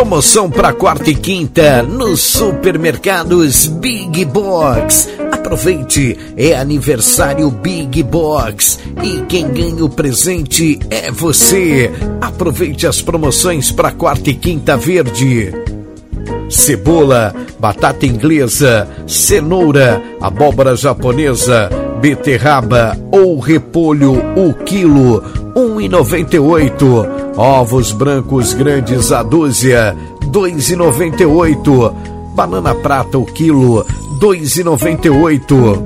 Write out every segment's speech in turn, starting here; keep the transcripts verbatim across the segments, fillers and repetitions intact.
Promoção para quarta e quinta nos supermercados Big Box. Aproveite, é aniversário Big Box e quem ganha o presente é você. Aproveite as promoções para quarta e quinta verde. Cebola, batata inglesa, cenoura, abóbora japonesa, beterraba ou repolho o quilo, um e noventa e oito. Ovos brancos grandes a dúzia, dois e noventa e oito. Banana prata o quilo, dois e noventa e oito.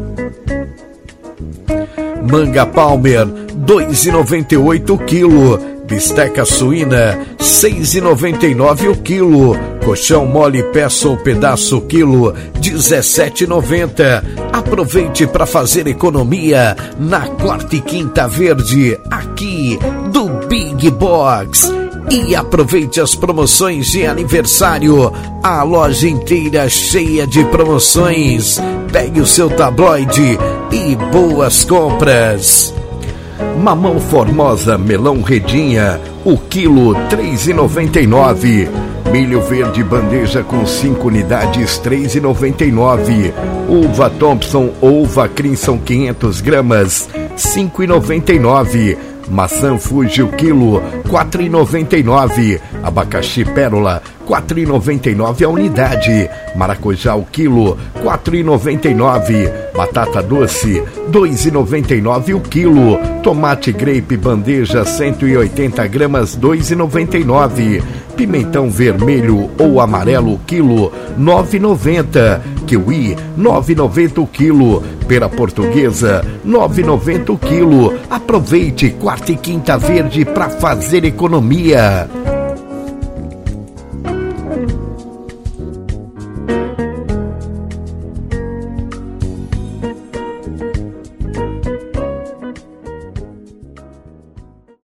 Manga Palmer, dois e noventa e oito o quilo. Bisteca suína, seis e noventa e nove o quilo. Colchão mole peça ou pedaço quilo, dezessete e noventa. Aproveite para fazer economia na quarta e quinta verde, aqui do Big Box. E aproveite as promoções de aniversário. A loja inteira cheia de promoções. Pegue o seu tabloide e boas compras. Mamão Formosa melão redinha, o quilo três e noventa e nove. Milho verde bandeja com cinco unidades, três e noventa e nove. Uva Thompson Uva Crimson quinhentas gramas, cinco e noventa e nove. Maçã Fuji o quilo, quatro e noventa e nove. Abacaxi Pérola, quatro e noventa e nove a unidade. Maracujá o quilo, quatro e noventa e nove. Batata doce, dois e noventa e nove o quilo. Tomate grape bandeja cento e oitenta gramas, dois e noventa e nove. Pimentão vermelho ou amarelo o quilo, nove e noventa. Kiwi, nove e noventa o quilo. Pera portuguesa, nove e noventa o quilo. Aproveite quarta e quinta verde para fazer economia.